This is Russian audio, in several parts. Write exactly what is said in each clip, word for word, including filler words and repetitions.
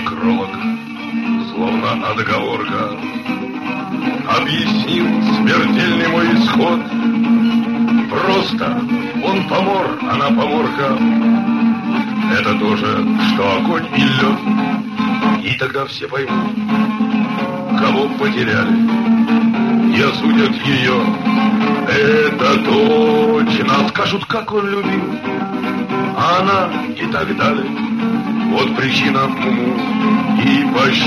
некролог, словно отговорка, объяснил смертельный мой исход. Просто он помор, она поморка. Это тоже, что огонь и лед. И тогда все поймут, кого потеряли, и осудят ее. Это точно. Скажут, как он любил, а она и так далее. Вот причина уму и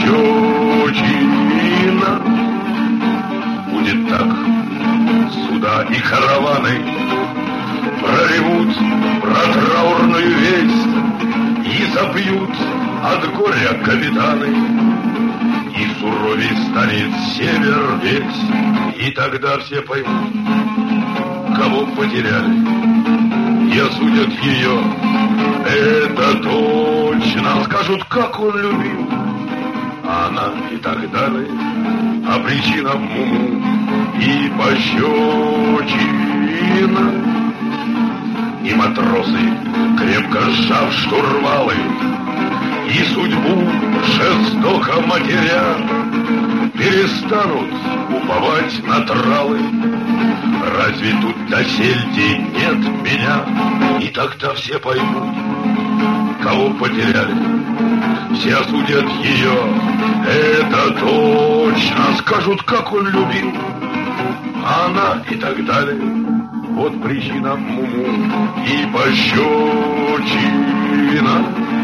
пощечина. Будет так. Суда и караваны проревут про траурную весть и запьют от горя капитаны. И суровей станет север весь. И тогда все поймут, кого потеряли, и осудят ее. Это точно. Скажут, как он любил, а она и так далее. А причина муму и пощечина. И матросы, крепко сжав штурвалы, и судьбу жестоко матеря, перестанут уповать на тралы. Разве тут досель день нет меня? И тогда все поймут, кого потеряли, все осудят ее. Это точно. Скажут, как он любил, а она и так далее. Вот причина муму и пощечина.